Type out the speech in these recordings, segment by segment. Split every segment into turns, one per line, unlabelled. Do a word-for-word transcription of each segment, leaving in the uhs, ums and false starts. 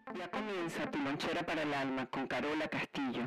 Ya comienza tu lonchera para el alma con Carola Castillo.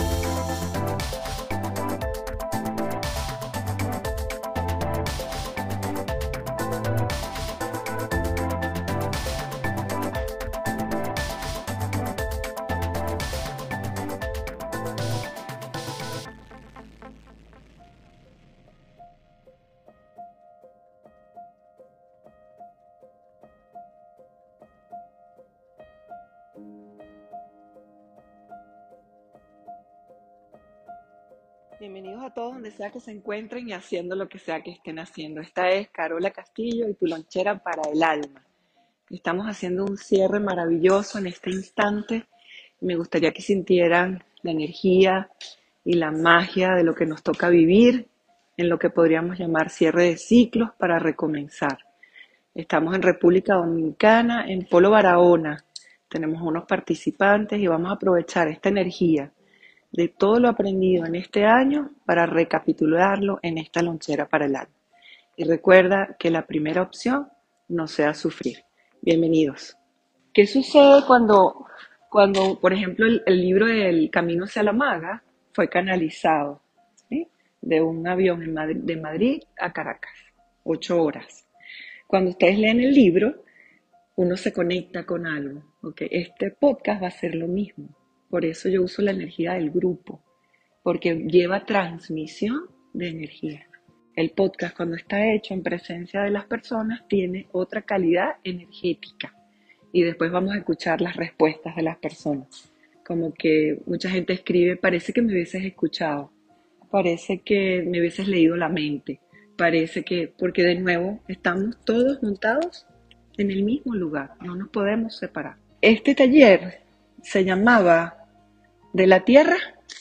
Bienvenidos a todos donde sea que se encuentren y haciendo lo que sea que estén haciendo. Esta es Carola Castillo y tu lonchera para el alma. Estamos haciendo un cierre maravilloso en este instante. Me gustaría que sintieran la energía y la magia de lo que nos toca vivir en lo que podríamos llamar cierre de ciclos para recomenzar. Estamos en República Dominicana, en Polo Barahona. Tenemos unos participantes y vamos a aprovechar esta energía de todo lo aprendido en este año para recapitularlo en esta lonchera para el alma. Y recuerda que la primera opción no sea sufrir. Bienvenidos. ¿Qué sucede cuando, cuando por ejemplo, el, el libro del Camino hacia la Maga fue canalizado, ¿sí? De un avión en Madrid, de Madrid a Caracas, ocho horas? Cuando ustedes leen el libro, uno se conecta con algo. ¿Okay? Este podcast va a ser lo mismo. Por eso yo uso la energía del grupo, porque lleva transmisión de energía. El podcast, cuando está hecho en presencia de las personas, tiene otra calidad energética. Y después vamos a escuchar las respuestas de las personas. Como que mucha gente escribe, parece que me hubieses escuchado, parece que me hubieses leído la mente, parece que, porque de nuevo estamos todos montados en el mismo lugar, no nos podemos separar. Este taller se llamaba De la Tierra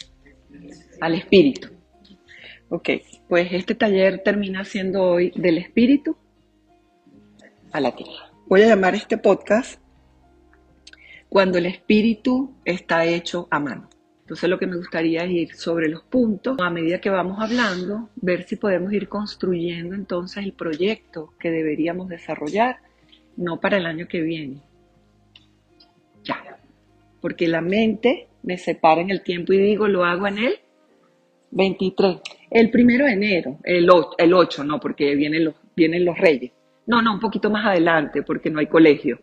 al Espíritu. Ok, pues este taller termina siendo hoy Del Espíritu a la Tierra. Voy a llamar este podcast Cuando el Espíritu está hecho a mano. Entonces lo que me gustaría es ir sobre los puntos, a medida que vamos hablando, ver si podemos ir construyendo entonces el proyecto que deberíamos desarrollar, no para el año que viene, ya, porque la mente me separa en el tiempo y digo, lo hago en el veintitrés, el primero de enero, el ocho, el ocho no, porque vienen los, vienen los reyes, no, no, un poquito más adelante, porque no hay colegio,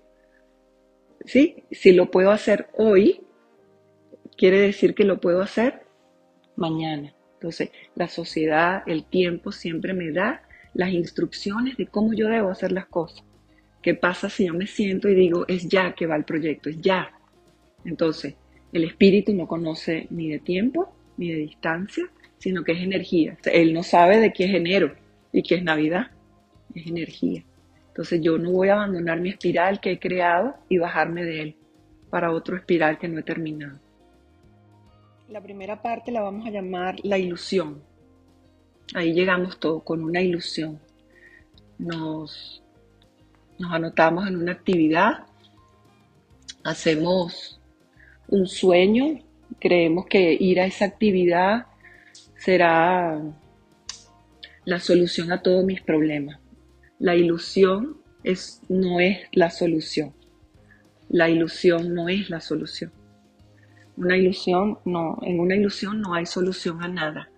¿sí? Si lo puedo hacer hoy, quiere decir que lo puedo hacer mañana. Entonces, la sociedad, el tiempo siempre me da las instrucciones de cómo yo debo hacer las cosas. ¿Qué pasa si yo me siento y digo, es ya que va el proyecto, es ya? Entonces, el espíritu no conoce ni de tiempo, ni de distancia, sino que es energía. Él no sabe de qué es enero y qué es Navidad, es energía. Entonces, yo no voy a abandonar mi espiral que he creado y bajarme de él para otro espiral que no he terminado. La primera parte la vamos a llamar la ilusión. Ahí llegamos todos con una ilusión. Nos, nos anotamos en una actividad, hacemos un sueño, creemos que ir a esa actividad será la solución a todos mis problemas. La ilusión es, no es la solución. La ilusión no es la solución. Una ilusión no, en una ilusión no hay solución a nada.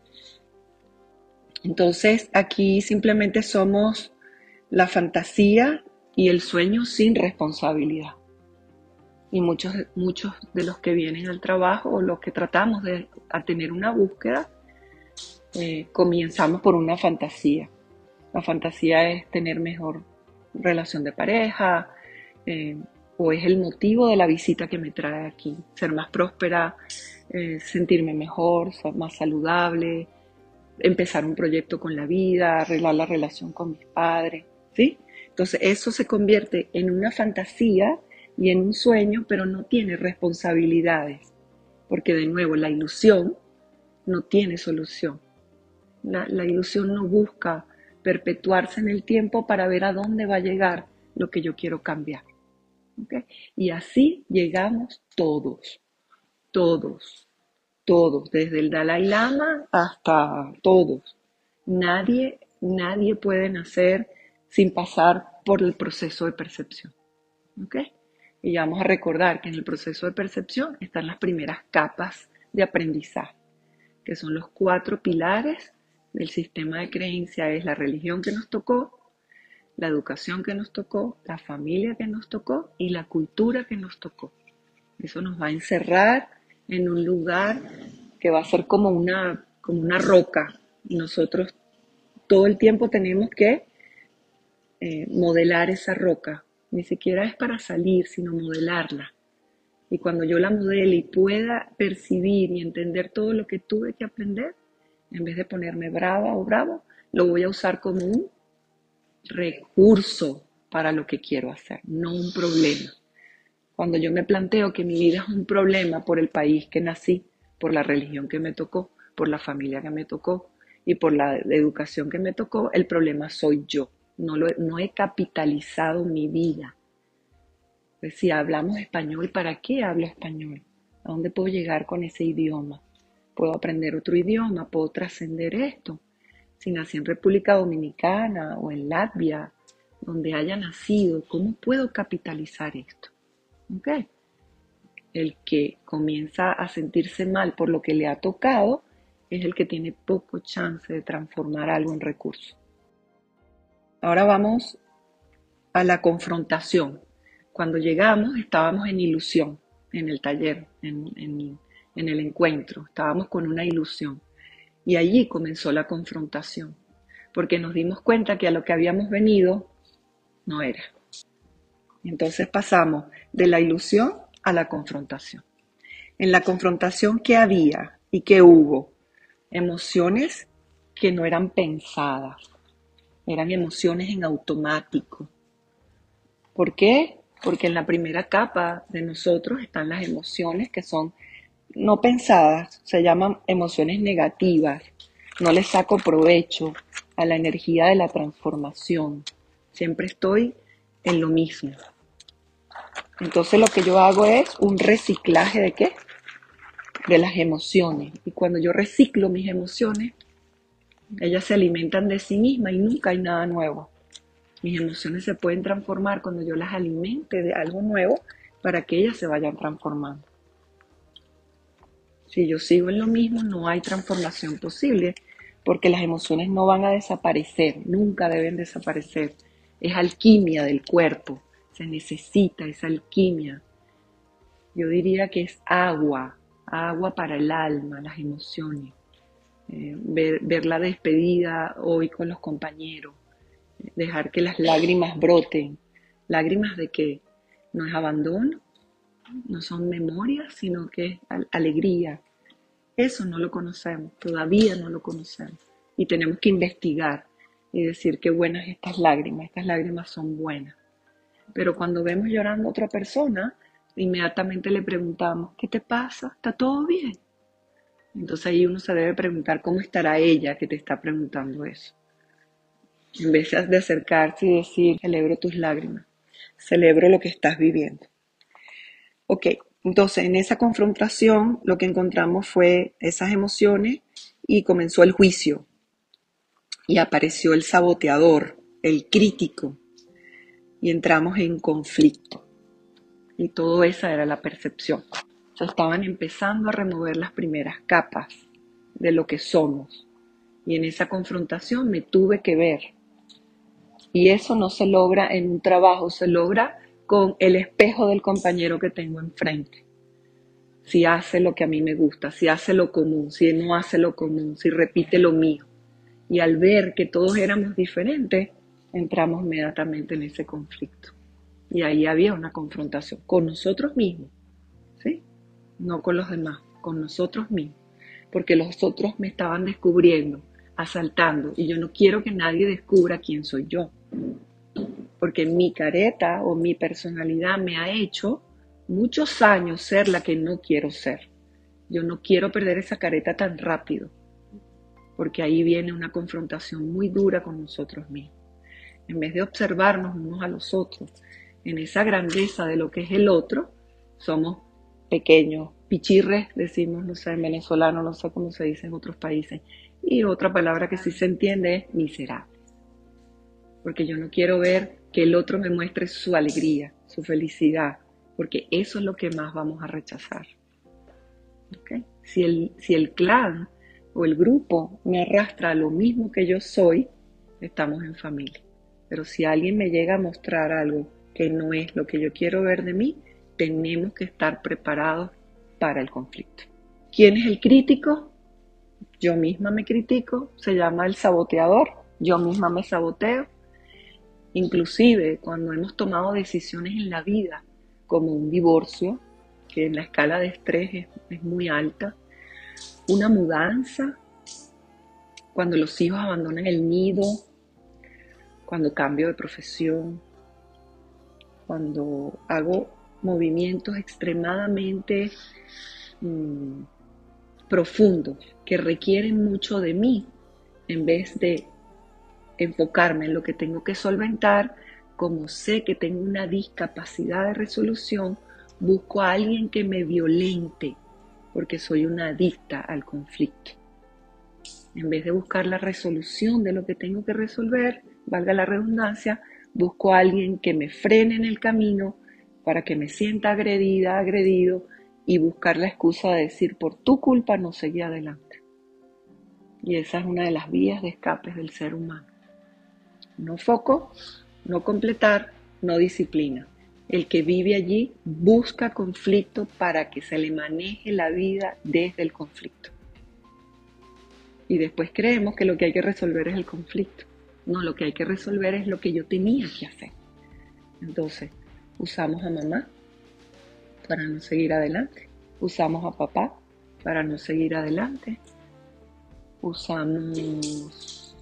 Entonces aquí simplemente somos la fantasía y el sueño sin responsabilidad. Y muchos, muchos de los que vienen al trabajo o los que tratamos de a tener una búsqueda, eh, comenzamos por una fantasía. La fantasía es tener mejor relación de pareja, eh, o es el motivo de la visita que me trae aquí. Ser más próspera, eh, sentirme mejor, ser más saludable, empezar un proyecto con la vida, arreglar la relación con mis padres, ¿sí? Entonces eso se convierte en una fantasía y en un sueño, pero no tiene responsabilidades, porque de nuevo la ilusión no tiene solución. La, la ilusión no busca perpetuarse en el tiempo para ver a dónde va a llegar lo que yo quiero cambiar. ¿Okay? Y así llegamos todos, todos, todos, desde el Dalai Lama hasta todos. Nadie, nadie puede nacer sin pasar por el proceso de percepción. ¿Okay? Y vamos a recordar que en el proceso de percepción están las primeras capas de aprendizaje, que son los cuatro pilares del sistema de creencia. Es la religión que nos tocó, la educación que nos tocó, la familia que nos tocó y la cultura que nos tocó. Eso nos va a encerrar en un lugar que va a ser como una, como una roca. Y nosotros todo el tiempo tenemos que eh, modelar esa roca. Ni siquiera es para salir, sino modelarla. Y cuando yo la modele y pueda percibir y entender todo lo que tuve que aprender, en vez de ponerme brava o bravo, lo voy a usar como un recurso para lo que quiero hacer, no un problema. Cuando yo me planteo que mi vida es un problema por el país que nací, por la religión que me tocó, por la familia que me tocó y por la educación que me tocó, el problema soy yo. No, lo, no he capitalizado mi vida. Pues si hablamos español, ¿para qué hablo español? ¿A dónde puedo llegar con ese idioma? ¿Puedo aprender otro idioma? ¿Puedo trascender esto? Si nací en República Dominicana o en Latvia, donde haya nacido, ¿cómo puedo capitalizar esto? ¿Okay? El que comienza a sentirse mal por lo que le ha tocado es el que tiene poco chance de transformar algo en recurso. Ahora vamos a la confrontación. Cuando llegamos estábamos en ilusión, en el taller, en, en, en el encuentro, estábamos con una ilusión. Y allí comenzó la confrontación, porque nos dimos cuenta que a lo que habíamos venido no era. Entonces pasamos de la ilusión a la confrontación. En la confrontación, ¿qué había y qué hubo? Emociones que no eran pensadas, eran emociones en automático. ¿Por qué? Porque en la primera capa de nosotros están las emociones que son no pensadas, se llaman emociones negativas. No les saco provecho a la energía de la transformación. Siempre estoy en lo mismo. Entonces lo que yo hago es un reciclaje ¿de qué? De las emociones. Y cuando yo reciclo mis emociones, ellas se alimentan de sí mismas y nunca hay nada nuevo. Mis emociones se pueden transformar cuando yo las alimente de algo nuevo para que ellas se vayan transformando. Si yo sigo en lo mismo, no hay transformación posible, porque las emociones no van a desaparecer, nunca deben desaparecer. Es alquimia del cuerpo, se necesita esa alquimia. Yo diría que es agua, agua para el alma, las emociones. Eh, ver, ver la despedida hoy con los compañeros, dejar que las lágrimas broten. ¿Lágrimas de qué? No es abandono, no son memorias, sino que es alegría. Eso no lo conocemos, todavía no lo conocemos. Y tenemos que investigar y decir qué buenas estas lágrimas, estas lágrimas son buenas. Pero cuando vemos llorando a otra persona, inmediatamente le preguntamos, ¿qué te pasa? ¿Está todo bien? Entonces ahí uno se debe preguntar cómo estará ella que te está preguntando eso. En vez de acercarse y decir, celebro tus lágrimas, celebro lo que estás viviendo. Ok, entonces en esa confrontación lo que encontramos fue esas emociones y comenzó el juicio. Y apareció el saboteador, el crítico, y entramos en conflicto. Y todo esa era la percepción. Se estaban empezando a remover las primeras capas de lo que somos. Y en esa confrontación me tuve que ver. Y eso no se logra en un trabajo, se logra con el espejo del compañero que tengo enfrente. Si hace lo que a mí me gusta, si hace lo común, si no hace lo común, si repite lo mío. Y al ver que todos éramos diferentes, entramos inmediatamente en ese conflicto. Y ahí había una confrontación con nosotros mismos, ¿sí? No con los demás, con nosotros mismos. Porque los otros me estaban descubriendo, asaltando, y yo no quiero que nadie descubra quién soy yo. Porque mi careta o mi personalidad me ha hecho muchos años ser la que no quiero ser. Yo no quiero perder esa careta tan rápido, porque ahí viene una confrontación muy dura con nosotros mismos. En vez de observarnos unos a los otros, en esa grandeza de lo que es el otro, somos pequeños, pichirres, decimos, no sé, en venezolano, no sé cómo se dice en otros países. Y otra palabra que sí se entiende es miserables. Porque yo no quiero ver que el otro me muestre su alegría, su felicidad, porque eso es lo que más vamos a rechazar. ¿Okay? Si el, si el clan o el grupo me arrastra a lo mismo que yo soy, estamos en familia. Pero si alguien me llega a mostrar algo que no es lo que yo quiero ver de mí, tenemos que estar preparados para el conflicto. ¿Quién es el crítico? Yo misma me critico, se llama el saboteador, yo misma me saboteo. Inclusive cuando hemos tomado decisiones en la vida, como un divorcio, que en la escala de estrés es, es muy alta, una mudanza, cuando los hijos abandonan el nido, cuando cambio de profesión, cuando hago movimientos extremadamente mmm, profundos que requieren mucho de mí, en vez de enfocarme en lo que tengo que solventar, como sé que tengo una discapacidad de resolución, busco a alguien que me violente, porque soy una adicta al conflicto. En vez de buscar la resolución de lo que tengo que resolver, valga la redundancia, busco a alguien que me frene en el camino para que me sienta agredida, agredido, y buscar la excusa de decir, por tu culpa no seguí adelante. Y esa es una de las vías de escape del ser humano. No foco, no completar, no disciplina. El que vive allí busca conflicto para que se le maneje la vida desde el conflicto. Y después creemos que lo que hay que resolver es el conflicto. No, lo que hay que resolver es lo que yo tenía que hacer. Entonces, usamos a mamá para no seguir adelante. Usamos a papá para no seguir adelante. Usamos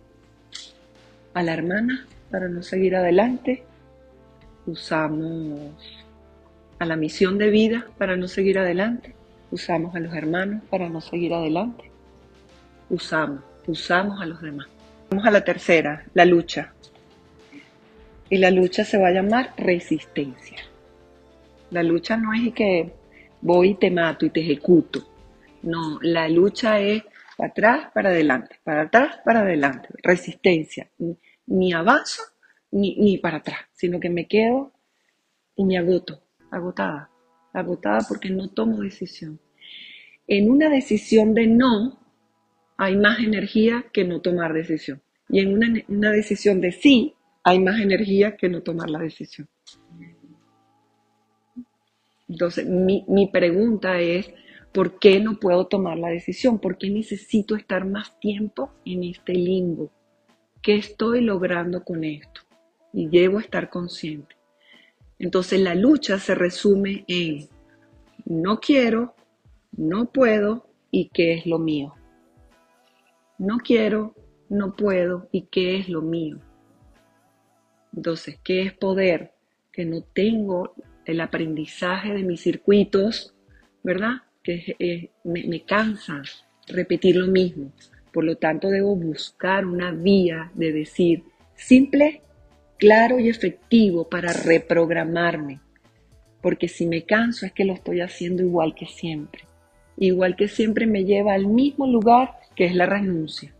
a la hermana para no seguir adelante. Usamos a la misión de vida para no seguir adelante. Usamos a los hermanos para no seguir adelante. Usamos, usamos a los demás. Vamos a la tercera, la lucha. Y la lucha se va a llamar resistencia. La lucha no es que voy y te mato y te ejecuto. No, la lucha es para atrás, para adelante, para atrás, para adelante. Resistencia. Ni avanzo ni, ni para atrás, sino que me quedo y me agoto, agotada. Agotada porque no tomo decisión. En una decisión de no, hay más energía que no tomar decisión. Y en una, una decisión de sí, hay más energía que no tomar la decisión. Entonces, mi, mi pregunta es, ¿por qué no puedo tomar la decisión? ¿Por qué necesito estar más tiempo en este limbo? ¿Qué estoy logrando con esto? Y debo estar consciente. Entonces, la lucha se resume en no quiero, no puedo y qué es lo mío. No quiero, no puedo y qué es lo mío. Entonces, ¿qué es poder? Que no tengo el aprendizaje de mis circuitos, ¿verdad? Que eh, me, me cansa repetir lo mismo. Por lo tanto, debo buscar una vía de decir simple, claro y efectivo para reprogramarme. Porque si me canso es que lo estoy haciendo igual que siempre. Igual que siempre me lleva al mismo lugar que es la renuncia.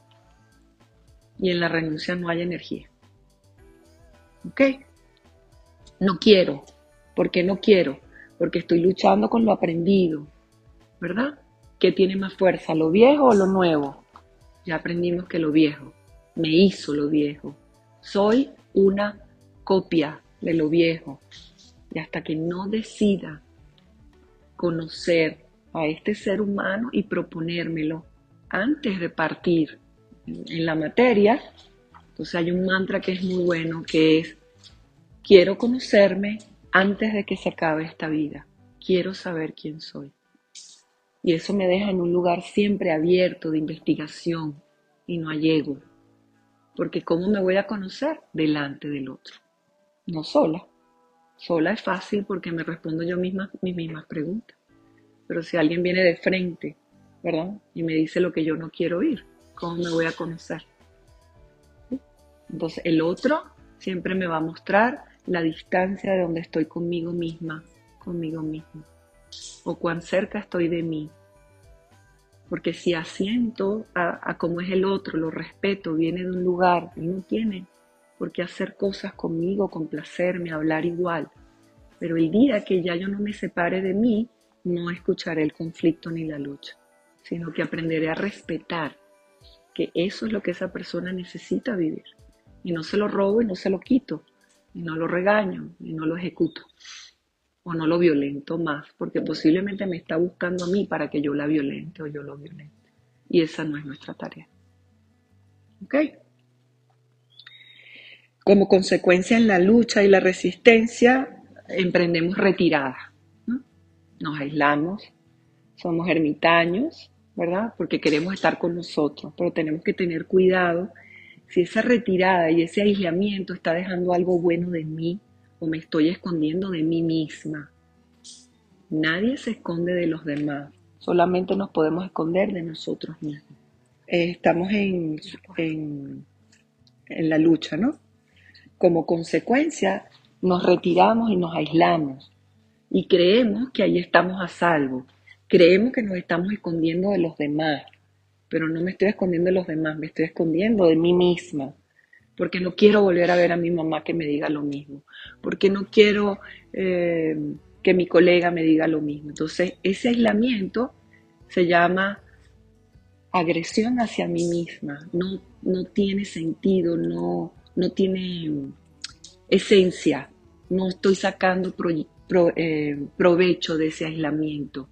Y en la renuncia no hay energía. ¿Ok? No quiero. ¿Por qué no quiero? Porque estoy luchando con lo aprendido, ¿verdad? ¿Qué tiene más fuerza, lo viejo o lo nuevo? Ya aprendimos que lo viejo me hizo lo viejo. Soy una copia de lo viejo. Y hasta que no decida conocer a este ser humano y proponérmelo antes de partir en la materia, entonces hay un mantra que es muy bueno, que es: quiero conocerme antes de que se acabe esta vida. Quiero saber quién soy. Y eso me deja en un lugar siempre abierto de investigación y no hay ego. Porque ¿cómo me voy a conocer? Delante del otro. No sola. Sola es fácil porque me respondo yo misma mis mismas preguntas. Pero si alguien viene de frente, ¿verdad? Y me dice lo que yo no quiero oír, ¿cómo me voy a conocer? ¿Sí? Entonces el otro siempre me va a mostrar la distancia de donde estoy conmigo misma, conmigo mismo, o cuán cerca estoy de mí. Porque si asiento a, a cómo es el otro, lo respeto, viene de un lugar, y no tiene por qué hacer cosas conmigo, complacerme, hablar igual. Pero el día que ya yo no me separe de mí, no escucharé el conflicto ni la lucha, sino que aprenderé a respetar que eso es lo que esa persona necesita vivir. Y no se lo robo y no se lo quito, y no lo regaño y no lo ejecuto, o no lo violento más, porque posiblemente me está buscando a mí para que yo la violente o yo lo violente. Y esa no es nuestra tarea. ¿Ok? Como consecuencia en la lucha y la resistencia, emprendemos retirada, ¿no? Nos aislamos, somos ermitaños, ¿verdad? Porque queremos estar con nosotros, pero tenemos que tener cuidado si esa retirada y ese aislamiento está dejando algo bueno de mí o me estoy escondiendo de mí misma. Nadie se esconde de los demás, solamente nos podemos esconder de nosotros mismos. Eh, estamos en, en, en la lucha, ¿no? Como consecuencia, nos retiramos y nos aislamos y creemos que ahí estamos a salvo. Creemos que nos estamos escondiendo de los demás, pero no me estoy escondiendo de los demás, me estoy escondiendo de mí misma, porque no quiero volver a ver a mi mamá que me diga lo mismo, porque no quiero eh, que mi colega me diga lo mismo. Entonces, ese aislamiento se llama agresión hacia mí misma, no, no tiene sentido, no, no tiene esencia, no estoy sacando pro, pro, eh, provecho de ese aislamiento.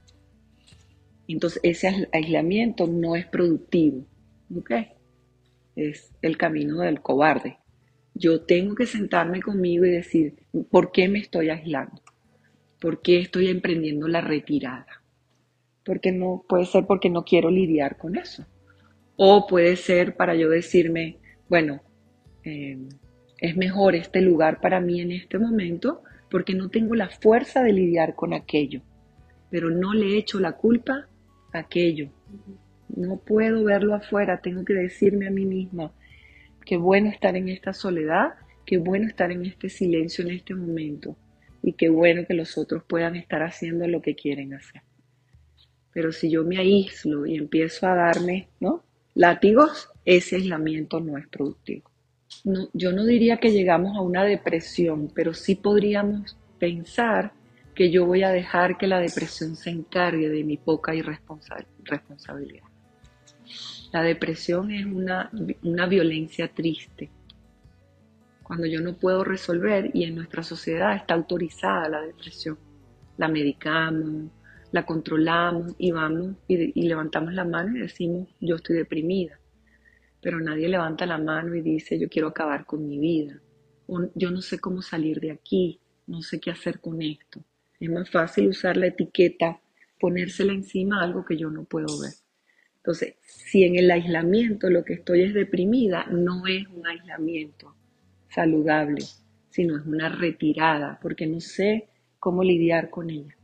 Entonces ese aislamiento no es productivo, ¿ok? Es el camino del cobarde. Yo tengo que sentarme conmigo y decir, ¿por qué me estoy aislando? ¿Por qué estoy emprendiendo la retirada? Porque no, puede ser porque no quiero lidiar con eso. O puede ser para yo decirme, bueno, eh, es mejor este lugar para mí en este momento porque no tengo la fuerza de lidiar con aquello, pero no le echo la culpa a aquello. No puedo verlo afuera, tengo que decirme a mí misma, qué bueno estar en esta soledad, qué bueno estar en este silencio en este momento y qué bueno que los otros puedan estar haciendo lo que quieren hacer. Pero si yo me aíslo y empiezo a darme, ¿no?, látigos, ese aislamiento no es productivo. No, yo no diría que llegamos a una depresión, pero sí podríamos pensar que yo voy a dejar que la depresión se encargue de mi poca irresponsabilidad. La depresión es una, una violencia triste. Cuando yo no puedo resolver, y en nuestra sociedad está autorizada la depresión, la medicamos, la controlamos y vamos y, y levantamos la mano y decimos, yo estoy deprimida. Pero nadie levanta la mano y dice, yo quiero acabar con mi vida. O yo no sé cómo salir de aquí, no sé qué hacer con esto. Es más fácil usar la etiqueta, ponérsela encima a algo que yo no puedo ver. Entonces, si en el aislamiento lo que estoy es deprimida, no es un aislamiento saludable, sino es una retirada, porque no sé cómo lidiar con ella.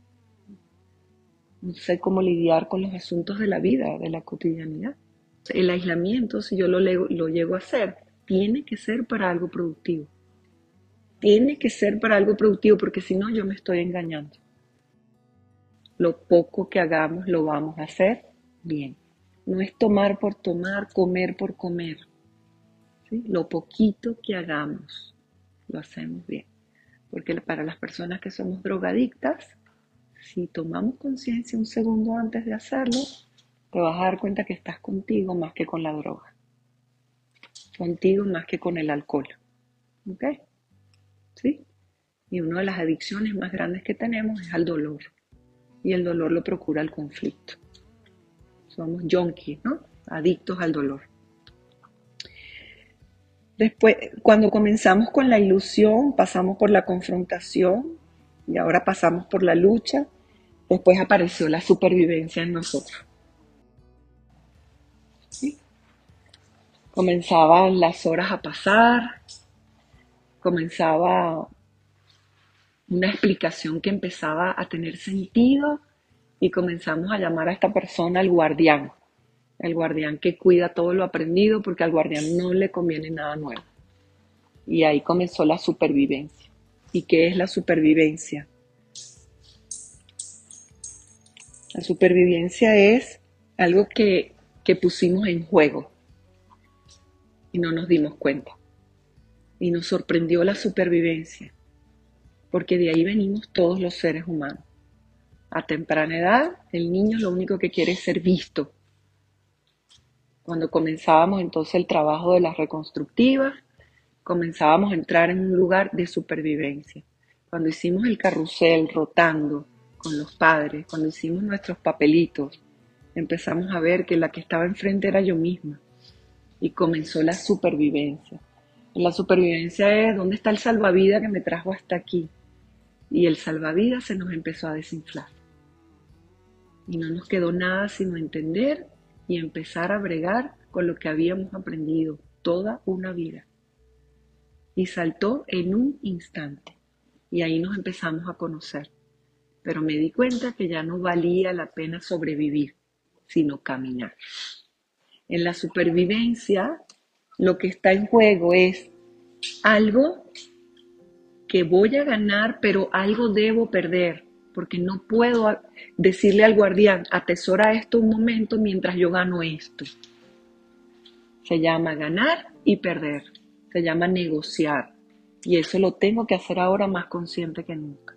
No sé cómo lidiar con los asuntos de la vida, de la cotidianidad. El aislamiento, si yo lo, lego, lo llego a hacer, tiene que ser para algo productivo. Tiene que ser para algo productivo, porque si no, yo me estoy engañando. Lo poco que hagamos lo vamos a hacer bien. No es tomar por tomar, comer por comer. ¿Sí? Lo poquito que hagamos, lo hacemos bien. Porque para las personas que somos drogadictas, si tomamos conciencia un segundo antes de hacerlo, te vas a dar cuenta que estás contigo más que con la droga. Contigo más que con el alcohol. ¿Ok? ¿Sí? Y una de las adicciones más grandes que tenemos es al dolor. Y el dolor lo procura el conflicto. Somos junkies, ¿no? Adictos al dolor. Después, cuando comenzamos con la ilusión, pasamos por la confrontación y ahora pasamos por la lucha. Después apareció la supervivencia en nosotros. ¿Sí? Comenzaban las horas a pasar, comenzaba una explicación que empezaba a tener sentido y comenzamos a llamar a esta persona el guardián. El guardián que cuida todo lo aprendido porque al guardián no le conviene nada nuevo. Y ahí comenzó la supervivencia. ¿Y qué es la supervivencia? La supervivencia es algo que, que pusimos en juego y no nos dimos cuenta. Y nos sorprendió la supervivencia. porque de ahí venimos todos los seres humanos. A temprana edad, el niño lo único que quiere es ser visto. Cuando comenzábamos entonces el trabajo de las reconstructivas, comenzábamos a entrar en un lugar de supervivencia. Cuando hicimos el carrusel rotando con los padres, cuando hicimos nuestros papelitos, empezamos a ver que la que estaba enfrente era yo misma y comenzó la supervivencia. La supervivencia es ¿dónde está el salvavidas que me trajo hasta aquí? Y el salvavidas se nos empezó a desinflar. Y no nos quedó nada sino entender y empezar a bregar con lo que habíamos aprendido toda una vida. Y saltó en un instante. Y ahí nos empezamos a conocer. Pero me di cuenta que ya no valía la pena sobrevivir, sino caminar. En la supervivencia, lo que está en juego es algo que voy a ganar, pero algo debo perder, porque no puedo decirle al guardián, atesora esto un momento mientras yo gano esto. Se llama ganar y perder, se llama negociar, y eso lo tengo que hacer ahora más consciente que nunca.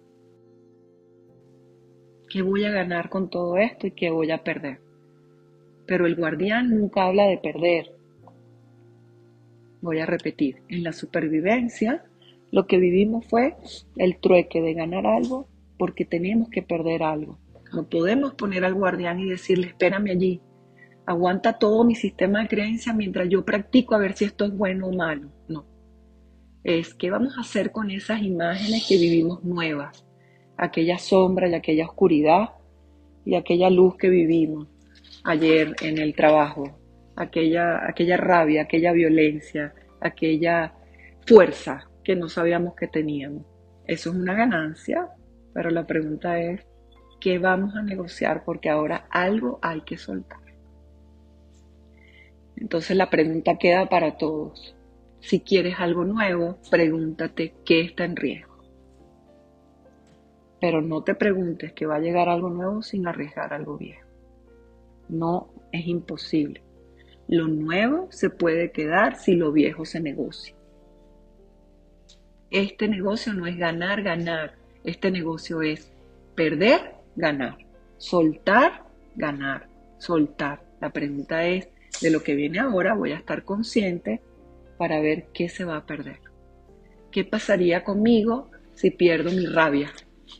¿Qué voy a ganar con todo esto y qué voy a perder? Pero el guardián nunca habla de perder. Voy a repetir, en la supervivencia lo que vivimos fue el trueque de ganar algo porque tenemos que perder algo. No podemos poner al guardián y decirle, espérame allí, aguanta todo mi sistema de creencias mientras yo practico a ver si esto es bueno o malo. No, es qué vamos a hacer con esas imágenes que vivimos nuevas, aquella sombra y aquella oscuridad y aquella luz que vivimos ayer en el trabajo, aquella, aquella rabia, aquella violencia, aquella fuerza que no sabíamos que teníamos. Eso es una ganancia, pero la pregunta es, ¿qué vamos a negociar? Porque ahora algo hay que soltar. Entonces la pregunta queda para todos. Si quieres algo nuevo, pregúntate qué está en riesgo. Pero no te preguntes que va a llegar algo nuevo sin arriesgar algo viejo. No, es imposible. Lo nuevo se puede quedar si lo viejo se negocia. Este negocio no es ganar, ganar. Este negocio es perder, ganar. Soltar, ganar. Soltar. La pregunta es, de lo que viene ahora voy a estar consciente para ver qué se va a perder. ¿Qué pasaría conmigo si pierdo mi rabia?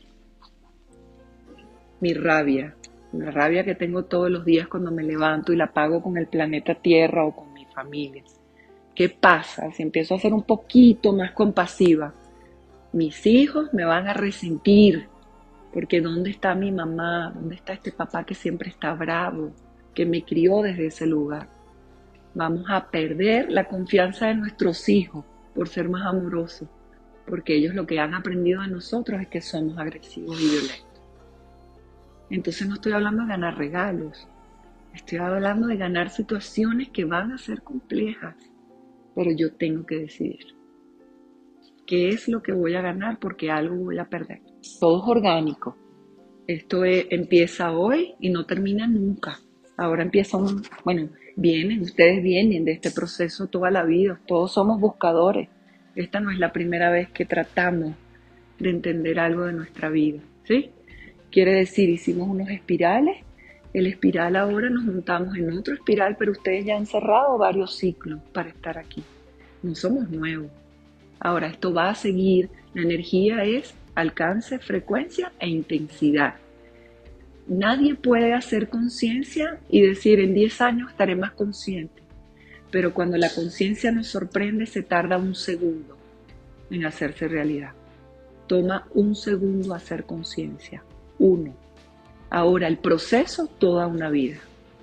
Mi rabia. La rabia que tengo todos los días cuando me levanto y la pago con el planeta Tierra o con mi familia. ¿Qué pasa si empiezo a ser un poquito más compasiva? Mis hijos me van a resentir, porque ¿dónde está mi mamá? ¿Dónde está este papá que siempre está bravo, que me crió desde ese lugar? Vamos a perder la confianza de nuestros hijos por ser más amorosos, porque ellos lo que han aprendido de nosotros es que somos agresivos y violentos. Entonces no estoy hablando de ganar regalos, estoy hablando de ganar situaciones que van a ser complejas, pero yo tengo que decidir qué es lo que voy a ganar porque algo voy a perder. Todo es orgánico. Esto es, empieza hoy y no termina nunca. Ahora empieza un, bueno, vienen, ustedes vienen de este proceso toda la vida, todos somos buscadores. Esta no es la primera vez que tratamos de entender algo de nuestra vida, ¿sí? Quiere decir, hicimos unos espirales, el espiral ahora nos montamos en otro espiral, pero ustedes ya han cerrado varios ciclos para estar aquí. No somos nuevos. Ahora esto va a seguir, la energía es alcance, frecuencia e intensidad. Nadie puede hacer conciencia y decir en diez años estaré más consciente, pero cuando la conciencia nos sorprende se tarda un segundo en hacerse realidad. Toma un segundo hacer conciencia. Uno. Ahora el proceso, toda una vida.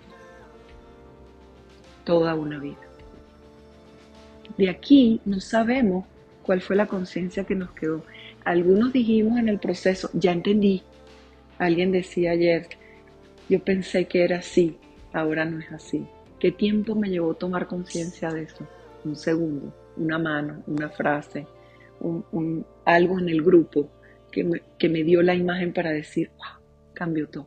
Toda una vida. De aquí no sabemos cuál fue la conciencia que nos quedó. Algunos dijimos en el proceso, ya entendí. Alguien decía ayer, yo pensé que era así, ahora no es así. ¿Qué tiempo me llevó tomar conciencia de eso? Un segundo, una mano, una frase, un, un, algo en el grupo que me, que me dio la imagen para decir, wow, cambió todo.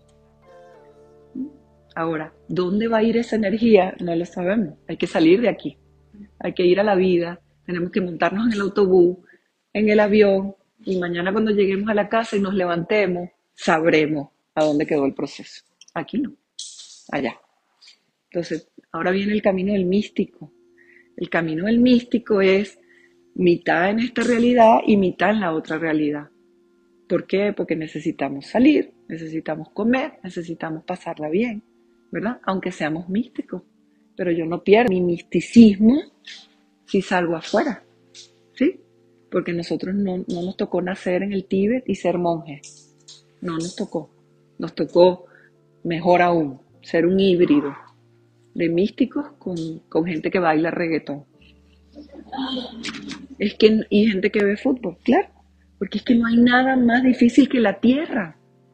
Ahora, ¿dónde va a ir esa energía? No lo sabemos. Hay que salir de aquí. Hay que ir a la vida. Tenemos que montarnos en el autobús, en el avión, Y mañana cuando lleguemos a la casa y nos levantemos, sabremos a dónde quedó el proceso. Aquí no, allá. Entonces, ahora viene el camino del místico. El camino del místico es mitad en esta realidad y mitad en la otra realidad. ¿Por qué? Porque necesitamos salir, necesitamos comer, necesitamos pasarla bien, ¿verdad? Aunque seamos místicos. Pero yo no pierdo mi misticismo si salgo afuera, ¿sí? Porque nosotros no, no nos tocó nacer en el Tíbet y ser monjes. No nos tocó. Nos tocó, mejor aún, ser un híbrido de místicos con, con gente que baila reggaetón. Es que, y gente que ve fútbol, claro. Porque es que no hay nada más difícil que la tierra.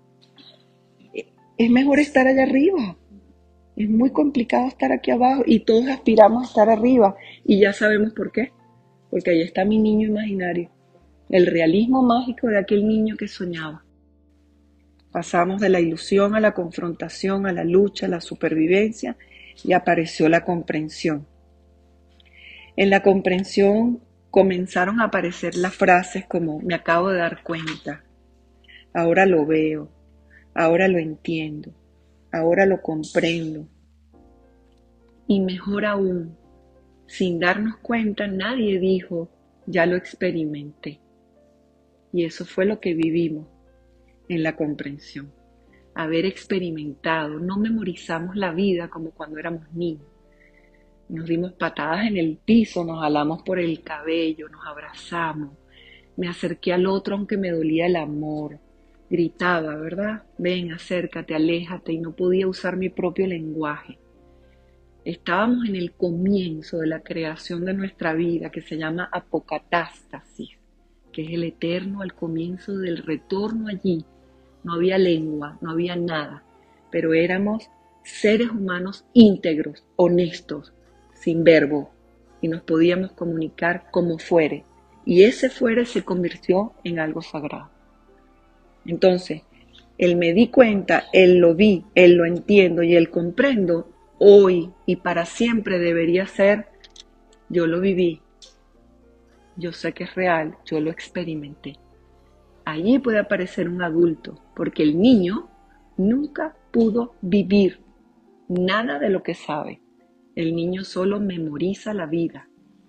Es mejor estar allá arriba. Es muy complicado estar aquí abajo y todos aspiramos a estar arriba. Y ya sabemos por qué. Porque ahí está mi niño imaginario. El realismo mágico de aquel niño que soñaba. Pasamos de la ilusión a la confrontación, a la lucha, a la supervivencia y apareció la comprensión. En la comprensión comenzaron a aparecer las frases como me acabo de dar cuenta, ahora lo veo, ahora lo entiendo, ahora lo comprendo. Y mejor aún, sin darnos cuenta, nadie dijo, ya lo experimenté. Y eso fue lo que vivimos en la comprensión. Haber experimentado, no memorizamos la vida como cuando éramos niños. Nos dimos patadas en el piso, nos jalamos por el cabello, nos abrazamos. Me acerqué al otro aunque me dolía el amor. Gritaba, ¿verdad? Ven, acércate, aléjate, y no podía usar mi propio lenguaje. Estábamos en el comienzo de la creación de nuestra vida, que se llama apocatástasis, que es el eterno al comienzo del retorno allí. No había lengua, no había nada, pero éramos seres humanos íntegros, honestos, sin verbo, y nos podíamos comunicar como fuere, y ese fuere se convirtió en algo sagrado. Entonces, el me di cuenta, el lo vi, el lo entiendo y el comprendo, hoy y para siempre debería ser, yo lo viví, yo sé que es real, yo lo experimenté. Allí puede aparecer un adulto, porque el niño nunca pudo vivir nada de lo que sabe. El niño solo memoriza la vida.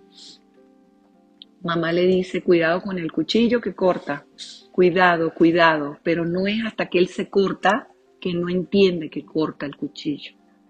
Mamá le dice, cuidado con el cuchillo que corta. Cuidado, cuidado. Pero no es hasta que él se corta que no entiende que corta el cuchillo.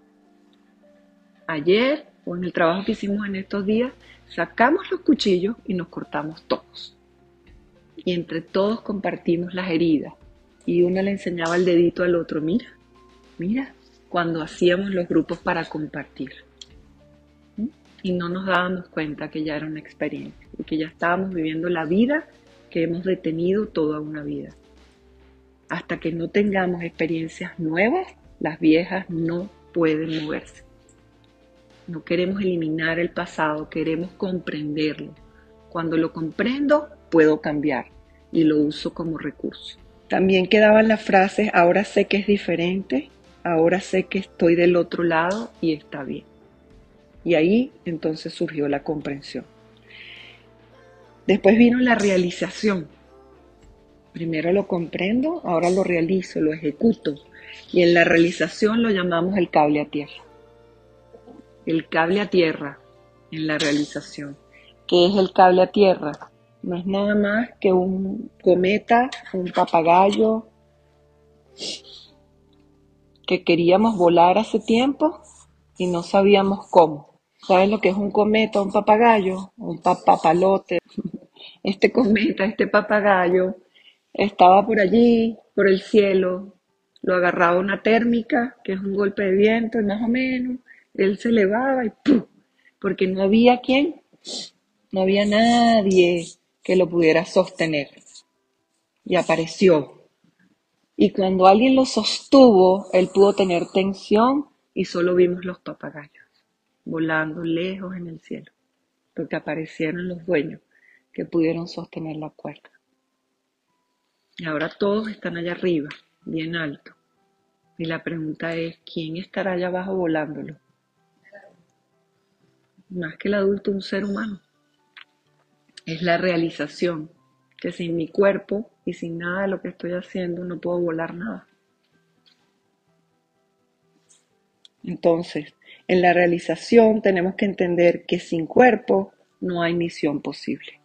Ayer, o en el trabajo que hicimos en estos días, sacamos los cuchillos y nos cortamos todos. Y entre todos compartimos las heridas. Y uno le enseñaba el dedito al otro, mira, mira, cuando hacíamos los grupos para compartir. Y no nos dábamos cuenta que ya era una experiencia y que ya estábamos viviendo la vida que hemos detenido toda una vida. Hasta que no tengamos experiencias nuevas, las viejas no pueden moverse. No queremos eliminar el pasado, queremos comprenderlo. Cuando lo comprendo, puedo cambiar y lo uso como recurso. También quedaban las frases, ahora sé que es diferente, ahora sé que estoy del otro lado y está bien. Y ahí entonces surgió la comprensión. Después vino la realización. Primero lo comprendo, ahora lo realizo, lo ejecuto. Y en la realización lo llamamos el cable a tierra. El cable a tierra en la realización. ¿Qué es el cable a tierra? No es nada más que un cometa, un papagayo que queríamos volar hace tiempo y no sabíamos cómo. ¿Sabes lo que es un cometa, un papagayo? Un papalote. Este cometa, este papagayo, estaba por allí, por el cielo, lo agarraba una térmica, que es un golpe de viento, y más o menos, él se elevaba y ¡pum! Porque no había quien, no había nadie que lo pudiera sostener. Y apareció. Y cuando alguien lo sostuvo, él pudo tener tensión y solo vimos los papagayos volando lejos en el cielo, porque aparecieron los dueños que pudieron sostener la cuerda. Y ahora todos están allá arriba, bien alto. Y la pregunta es, ¿quién estará allá abajo volándolo? Más que el adulto, un ser humano. Es la realización que sin mi cuerpo y sin nada de lo que estoy haciendo no puedo volar nada. Entonces, en la realización tenemos que entender que sin cuerpo no hay misión posible.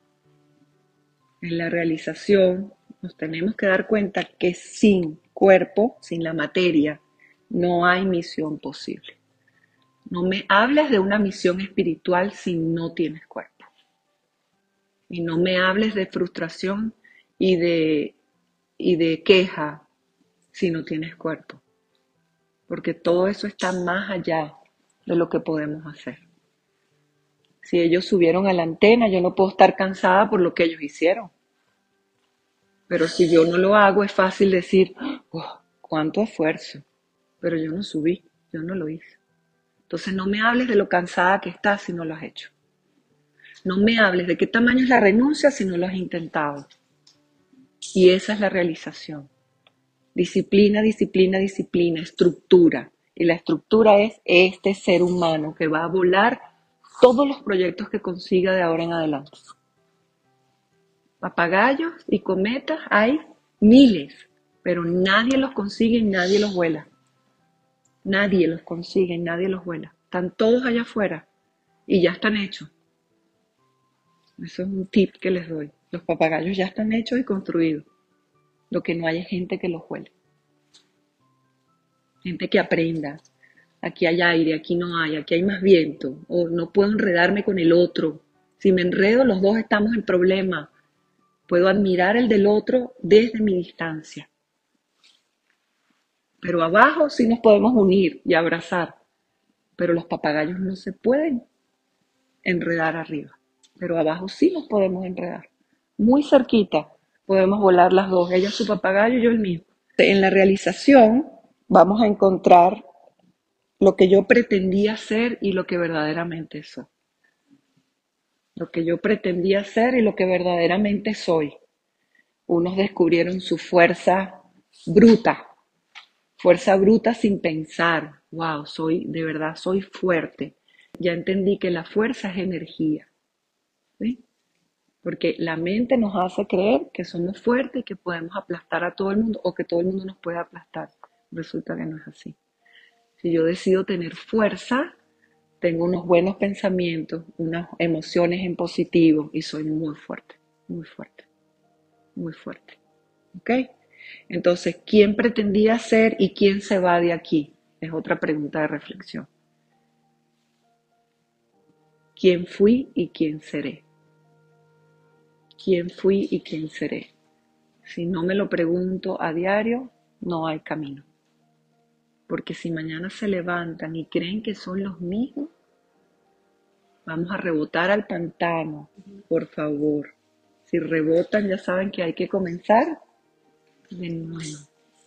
En la realización nos tenemos que dar cuenta que sin cuerpo, sin la materia, no hay misión posible. No me hables de una misión espiritual si no tienes cuerpo. Y no me hables de frustración y de, y de queja si no tienes cuerpo. Porque todo eso está más allá de lo que podemos hacer. Si ellos subieron a la antena, yo no puedo estar cansada por lo que ellos hicieron. Pero si yo no lo hago, es fácil decir, oh, cuánto esfuerzo. Pero yo no subí, yo no lo hice. Entonces no me hables de lo cansada que estás si no lo has hecho. No me hables de qué tamaño es la renuncia si no lo has intentado. Y esa es la realización. Disciplina, disciplina, disciplina, estructura. Y la estructura es este ser humano que va a volar todos los proyectos que consiga de ahora en adelante. Papagayos y cometas hay miles, pero nadie los consigue y nadie los vuela. Nadie los consigue y nadie los vuela. Están todos allá afuera y ya están hechos. Eso es un tip que les doy. Los papagayos ya están hechos y construidos. Lo que no hay es gente que los vuele. Gente que aprenda. Aquí hay aire, aquí no hay, aquí hay más viento. O no puedo enredarme con el otro. Si me enredo, los dos estamos en problema. Puedo admirar el del otro desde mi distancia. Pero abajo sí nos podemos unir y abrazar. Pero los papagayos no se pueden enredar arriba. Pero abajo sí nos podemos enredar. Muy cerquita podemos volar las dos. Ella su papagayo y yo el mío. En la realización vamos a encontrar lo que yo pretendía ser y lo que verdaderamente soy. Lo que yo pretendía ser y lo que verdaderamente soy. Unos descubrieron su fuerza bruta. Fuerza bruta sin pensar. Wow, soy, de verdad soy fuerte. Ya entendí que la fuerza es energía. ¿Sí? Porque la mente nos hace creer que somos fuertes y que podemos aplastar a todo el mundo o que todo el mundo nos puede aplastar. Resulta que no es así. Si yo decido tener fuerza, tengo unos buenos pensamientos, unas emociones en positivo y soy muy fuerte, muy fuerte, muy fuerte. ¿Ok? Entonces, ¿quién pretendía ser y quién se va de aquí? Es otra pregunta de reflexión. ¿Quién fui y quién seré? ¿Quién fui y quién seré? Si no me lo pregunto a diario, no hay camino. Porque si mañana se levantan y creen que son los mismos, vamos a rebotar al pantano, por favor. Si rebotan, ya saben que hay que comenzar de nuevo.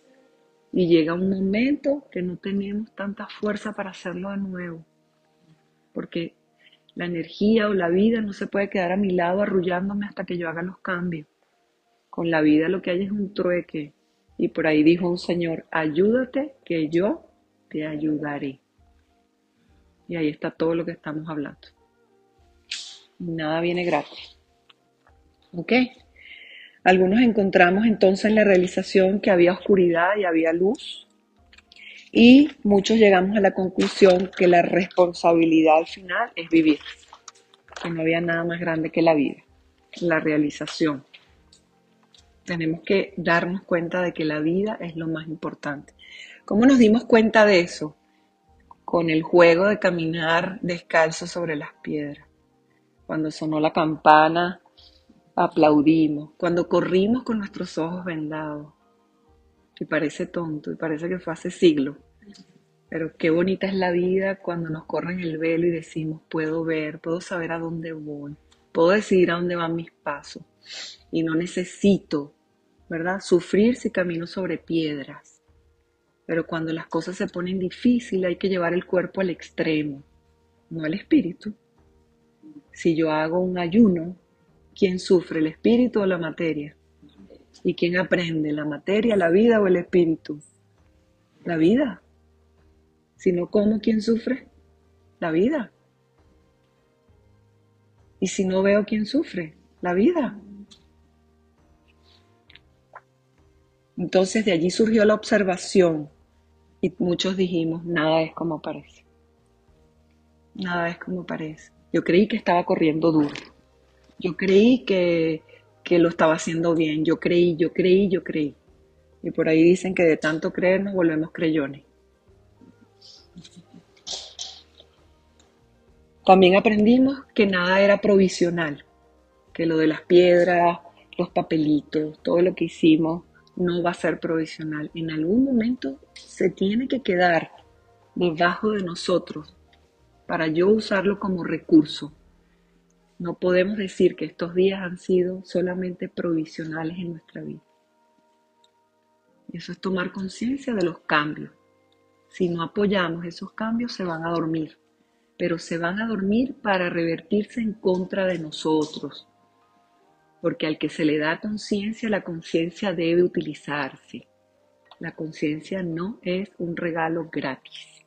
Y llega un momento que no tenemos tanta fuerza para hacerlo de nuevo. Porque la energía o la vida no se puede quedar a mi lado arrullándome hasta que yo haga los cambios. Con la vida lo que hay es un trueque. Y por ahí dijo un señor, ayúdate que yo te ayudaré. Y ahí está todo lo que estamos hablando. Nada viene gratis. ¿Ok? Algunos encontramos entonces en la realización que había oscuridad y había luz. Y muchos llegamos a la conclusión que la responsabilidad al final es vivir. Que no había nada más grande que la vida. La realización. Tenemos que darnos cuenta de que la vida es lo más importante. ¿Cómo nos dimos cuenta de eso? Con el juego de caminar descalzo sobre las piedras. Cuando sonó la campana, aplaudimos. Cuando corrimos con nuestros ojos vendados. Y parece tonto, y parece que fue hace siglos. Pero qué bonita es la vida cuando nos corren el velo y decimos, puedo ver, puedo saber a dónde voy. Puedo decidir a dónde van mis pasos. Y no necesito, ¿verdad?, sufrir si camino sobre piedras. Pero cuando las cosas se ponen difíciles hay que llevar el cuerpo al extremo, no el espíritu. Si yo hago un ayuno, ¿quién sufre, el espíritu o la materia? ¿Y quién aprende, la materia, la vida o el espíritu? La vida. Si no como, ¿quién sufre? La vida. Y si no veo, ¿quién sufre? La vida. Entonces de allí surgió la observación y muchos dijimos, nada es como parece. Nada es como parece. Yo creí que estaba corriendo duro. Yo creí que, que lo estaba haciendo bien. Yo creí, yo creí, yo creí. Y por ahí dicen que de tanto creer nos volvemos creyones. También aprendimos que nada era provisional, que lo de las piedras, los papelitos, todo lo que hicimos no va a ser provisional. En algún momento se tiene que quedar debajo de nosotros para yo usarlo como recurso. No podemos decir que estos días han sido solamente provisionales en nuestra vida. Y eso es tomar conciencia de los cambios. Si no apoyamos esos cambios, se van a dormir. Pero se van a dormir para revertirse en contra de nosotros. Porque al que se le da conciencia, la conciencia debe utilizarse. La conciencia no es un regalo gratis.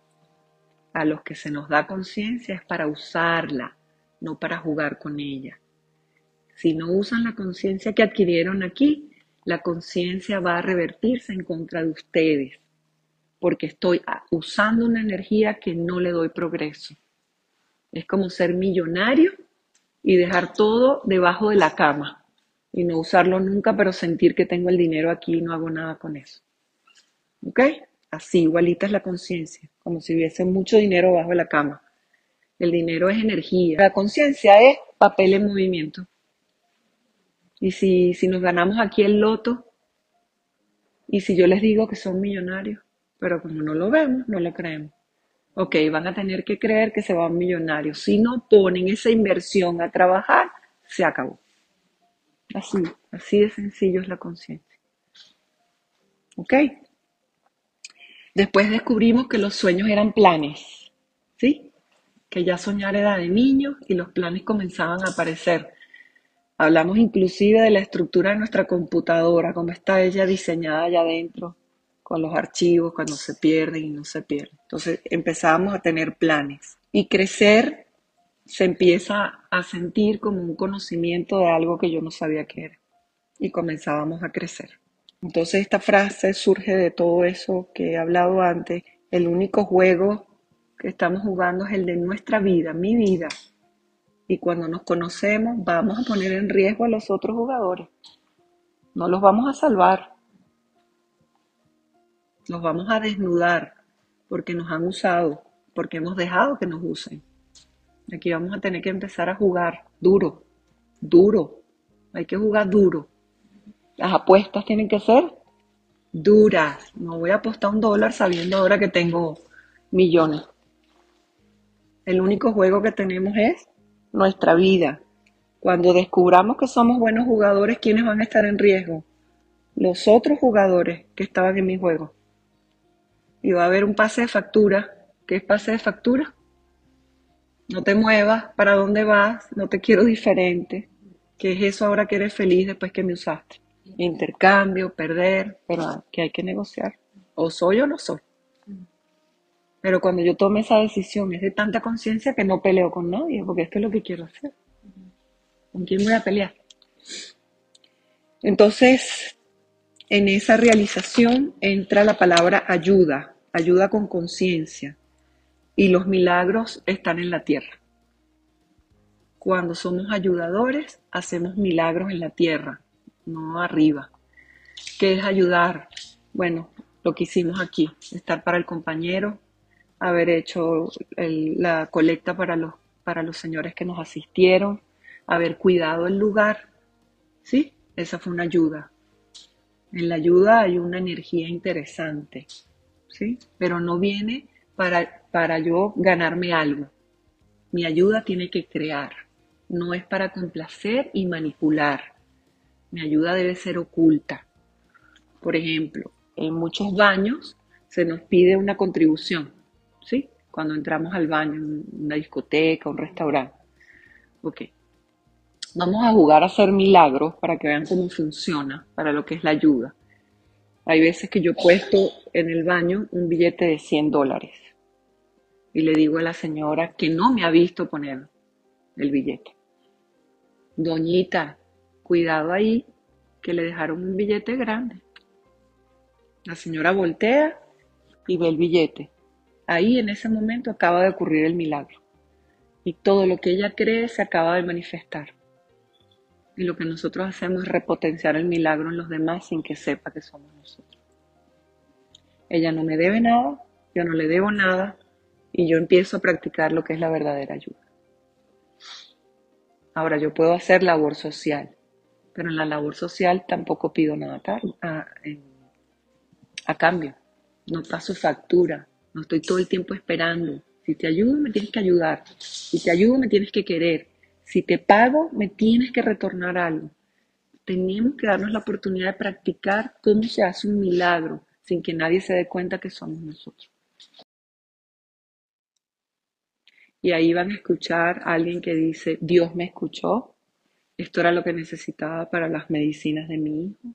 A los que se nos da conciencia es para usarla, no para jugar con ella. Si no usan la conciencia que adquirieron aquí, la conciencia va a revertirse en contra de ustedes, porque estoy usando una energía que no le doy progreso. Es como ser millonario y dejar todo debajo de la cama y no usarlo nunca, pero sentir que tengo el dinero aquí y no hago nada con eso. ¿Ok? Así, igualita es la conciencia, como si hubiese mucho dinero bajo la cama. El dinero es energía. La conciencia es papel en movimiento. Y si, si nos ganamos aquí el loto, y si yo les digo que son millonarios, pero como no lo vemos, no lo creemos. Ok, van a tener que creer que se van millonarios. Si no ponen esa inversión a trabajar, se acabó. Así, así de sencillo es la conciencia. ¿Ok? Después descubrimos que los sueños eran planes, ¿sí? Que ya soñar era de niños y los planes comenzaban a aparecer. Hablamos inclusive de la estructura de nuestra computadora, cómo está ella diseñada allá adentro, con los archivos, cuando se pierden y no se pierden. Entonces empezamos a tener planes. Y crecer se empieza a sentir como un conocimiento de algo que yo no sabía que era. Y comenzábamos a crecer. Entonces esta frase surge de todo eso que he hablado antes. El único juego que estamos jugando es el de nuestra vida, mi vida. Y cuando nos conocemos vamos a poner en riesgo a los otros jugadores. No los vamos a salvar. Los vamos a desnudar porque nos han usado, porque hemos dejado que nos usen. Aquí vamos a tener que empezar a jugar duro, duro. Hay que jugar duro. Las apuestas tienen que ser duras. No voy a apostar un dólar sabiendo ahora que tengo millones. El único juego que tenemos es nuestra vida. Cuando descubramos que somos buenos jugadores, ¿quiénes van a estar en riesgo? Los otros jugadores que estaban en mi juego. Y va a haber un pase de factura. ¿Qué es pase de factura? No te muevas, ¿para dónde vas? No te quiero diferente. ¿Qué es eso ahora que eres feliz después que me usaste? Intercambio, perder, pero que hay que negociar. O soy o no soy. Pero cuando yo tome esa decisión es de tanta conciencia que no peleo con nadie, porque esto es lo que quiero hacer. ¿Con quién voy a pelear? Entonces, en esa realización entra la palabra ayuda, ayuda con conciencia. Y los milagros están en la tierra. Cuando somos ayudadores, hacemos milagros en la tierra, no arriba. ¿Qué es ayudar? Bueno, lo que hicimos aquí, estar para el compañero, haber hecho el, la colecta para los, para los señores que nos asistieron, haber cuidado el lugar, ¿sí? Esa fue una ayuda. En la ayuda hay una energía interesante, ¿sí? Pero no viene para, para yo ganarme algo. Mi ayuda tiene que crear, no es para complacer y manipular. Mi ayuda debe ser oculta. Por ejemplo, en muchos baños se nos pide una contribución, ¿sí? Cuando entramos al baño, en una discoteca, un restaurante. Ok. Vamos a jugar a hacer milagros para que vean cómo funciona, para lo que es la ayuda. Hay veces que yo he puesto en el baño un billete de cien dólares y le digo a la señora que no me ha visto poner el billete: doñita, cuidado ahí, que le dejaron un billete grande. La señora voltea y ve el billete. Ahí en ese momento acaba de ocurrir el milagro. Y todo lo que ella cree se acaba de manifestar. Y lo que nosotros hacemos es repotenciar el milagro en los demás sin que sepa que somos nosotros. Ella no me debe nada, yo no le debo nada, y yo empiezo a practicar lo que es la verdadera ayuda. Ahora, yo puedo hacer labor social, pero en la labor social tampoco pido nada a, a, a cambio. No paso factura, no estoy todo el tiempo esperando. Si te ayudo, me tienes que ayudar. Si te ayudo, me tienes que querer. Si te pago, me tienes que retornar algo. Tenemos que darnos la oportunidad de practicar cómo se hace un milagro sin que nadie se dé cuenta que somos nosotros. Y ahí van a escuchar a alguien que dice, Dios me escuchó, esto era lo que necesitaba para las medicinas de mi hijo.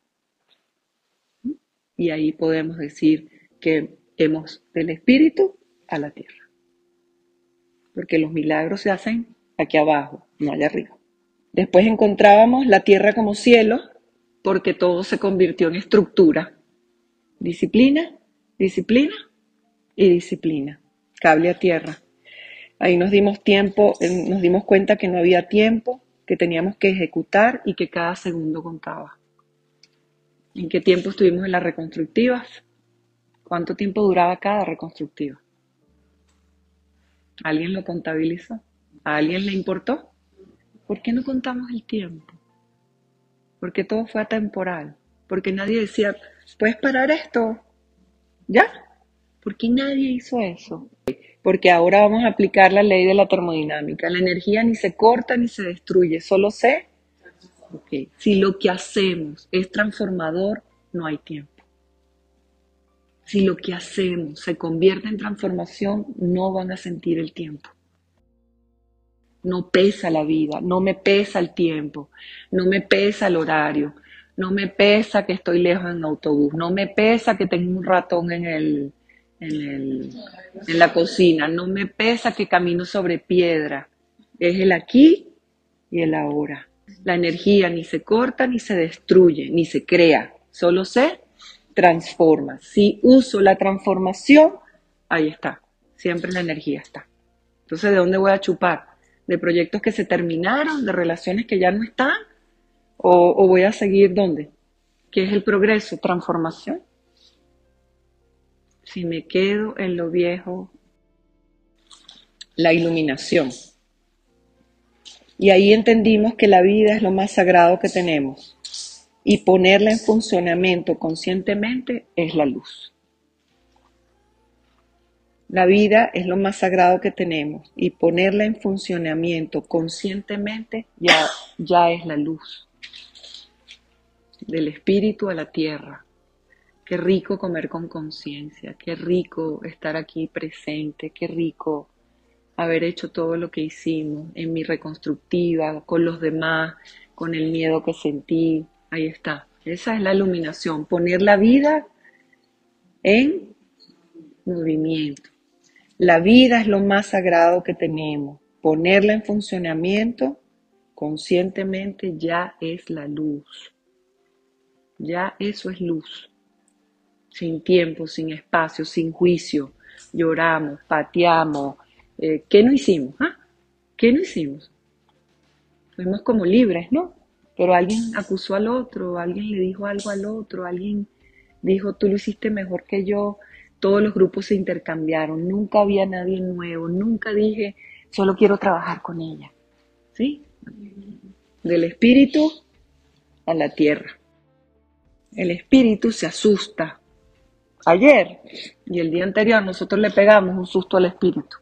Y ahí podemos decir que hemos del espíritu a la tierra. Porque los milagros se hacen aquí abajo, no allá arriba. Después encontrábamos la tierra como cielo, porque todo se convirtió en estructura. Disciplina, disciplina y disciplina. Cable a tierra. Ahí nos dimos tiempo, nos dimos cuenta que no había tiempo, que teníamos que ejecutar y que cada segundo contaba. ¿En qué tiempo estuvimos en las reconstructivas? ¿Cuánto tiempo duraba cada reconstructiva? ¿Alguien lo contabilizó? ¿A alguien le importó? ¿Por qué no contamos el tiempo? Porque todo fue atemporal. Porque nadie decía, ¿puedes parar esto? ¿Ya? ¿Por qué nadie hizo eso? Porque ahora vamos a aplicar la ley de la termodinámica. La energía ni se corta ni se destruye, solo se... Okay. Si lo que hacemos es transformador, no hay tiempo. Si lo que hacemos se convierte en transformación, no van a sentir el tiempo. No pesa la vida, no me pesa el tiempo, no me pesa el horario, no me pesa que estoy lejos en autobús, no me pesa que tengo un ratón en, el, en, el, en la cocina, no me pesa que camino sobre piedra. Es el aquí y el ahora. La energía ni se corta ni se destruye, ni se crea, solo se transforma. Si uso la transformación, ahí está, siempre la energía está. Entonces, ¿de dónde voy a chupar? ¿De proyectos que se terminaron, de relaciones que ya no están? ¿O, o voy a seguir dónde? ¿Qué es el progreso? ¿Transformación? Si me quedo en lo viejo, la iluminación. Y ahí entendimos que la vida es lo más sagrado que tenemos. Y ponerla en funcionamiento conscientemente es la luz. La vida es lo más sagrado que tenemos y ponerla en funcionamiento conscientemente ya, ya es la luz. Del espíritu a la tierra. Qué rico comer con conciencia, qué rico estar aquí presente, qué rico haber hecho todo lo que hicimos en mi reconstructiva, con los demás, con el miedo que sentí. Ahí está. Esa es la iluminación, poner la vida en movimiento. La vida es lo más sagrado que tenemos. Ponerla en funcionamiento conscientemente ya es la luz. Ya eso es luz. Sin tiempo, sin espacio, sin juicio. Lloramos, pateamos. Eh, ¿Qué no hicimos? ¿Ah? ¿Qué no hicimos? Fuimos como libres, ¿no? Pero alguien acusó al otro, alguien le dijo algo al otro, alguien dijo, tú lo hiciste mejor que yo. Todos los grupos se intercambiaron, nunca había nadie nuevo, nunca dije, solo quiero trabajar con ella. ¿Sí? Del espíritu a la tierra. El espíritu se asusta. Ayer y el día anterior nosotros le pegamos un susto al espíritu.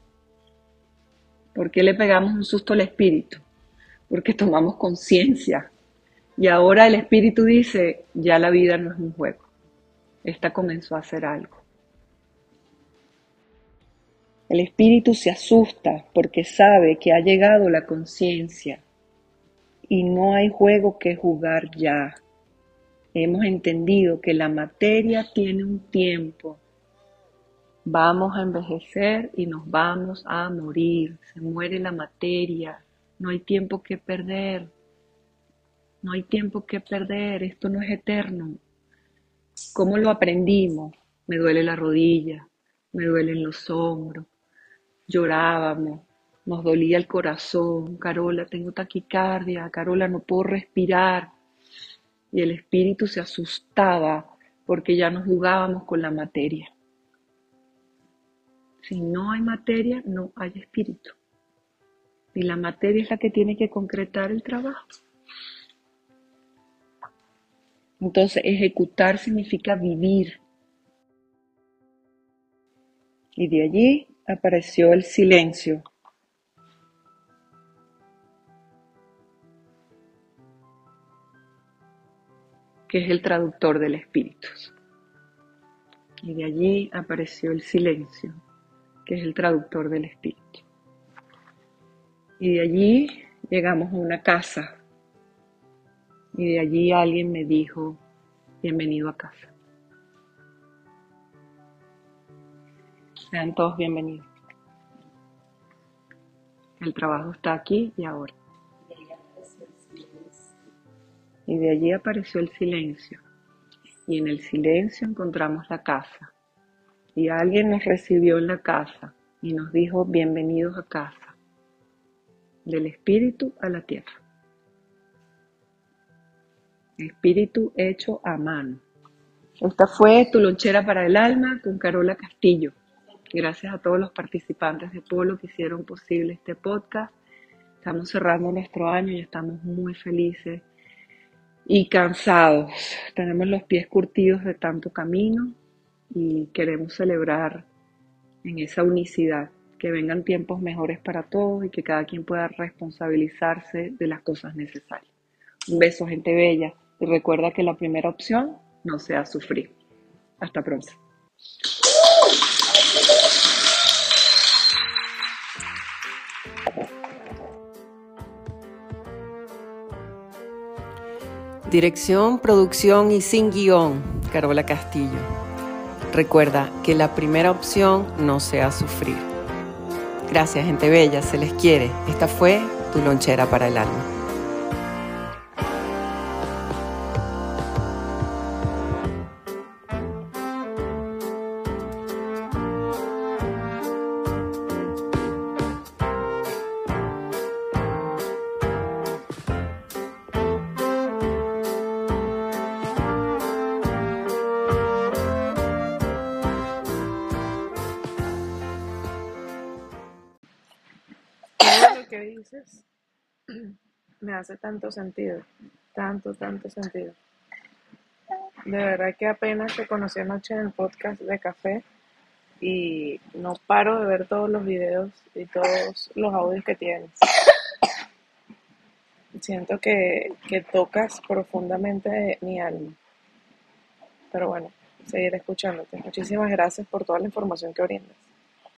¿Por qué le pegamos un susto al espíritu? Porque tomamos conciencia. Y ahora el espíritu dice, ya la vida no es un juego. Esta comenzó a hacer algo. El espíritu se asusta porque sabe que ha llegado la conciencia y no hay juego que jugar ya. Hemos entendido que la materia tiene un tiempo. Vamos a envejecer y nos vamos a morir. Se muere la materia. No hay tiempo que perder. No hay tiempo que perder. Esto no es eterno. ¿Cómo lo aprendimos? Me duele la rodilla, me duelen los hombros, llorábamos, nos dolía el corazón, Carola, tengo taquicardia, Carola, no puedo respirar. Y el espíritu se asustaba porque ya no jugábamos con la materia. Si no hay materia, no hay espíritu. Y la materia es la que tiene que concretar el trabajo. Entonces, ejecutar significa vivir. Y de allí apareció el silencio. Que es el traductor del espíritu. Y de allí apareció el silencio, que es el traductor del espíritu. Y de allí llegamos a una casa. Y de allí alguien me dijo, bienvenido a casa. Sean todos bienvenidos. El trabajo está aquí y ahora. Y de allí apareció el silencio. Y en el silencio encontramos la casa. Y alguien nos recibió en la casa y nos dijo, bienvenidos a casa. Del espíritu a la tierra. Espíritu hecho a mano. Esta fue Tu lonchera para el alma con Carola Castillo. Gracias a todos los participantes de Polo que hicieron posible este podcast. Estamos cerrando nuestro año y estamos muy felices y cansados. Tenemos los pies curtidos de tanto camino y queremos celebrar en esa unicidad, que vengan tiempos mejores para todos y que cada quien pueda responsabilizarse de las cosas necesarias. Un beso, gente bella, y recuerda que la primera opción no sea sufrir. Hasta pronto.
Dirección, producción y sin guión, Carola Castillo. Recuerda que la primera opción no sea sufrir. Gracias, gente bella, se les quiere. Esta fue Tu lonchera para el alma.
Todo lo que dices me hace tanto sentido, tanto, tanto sentido. De verdad que apenas te conocí anoche en el podcast de café y no paro de ver todos los videos y todos los audios que tienes. Siento que, que tocas profundamente mi alma. Pero bueno, seguiré escuchándote. Muchísimas gracias por toda la información que brindas.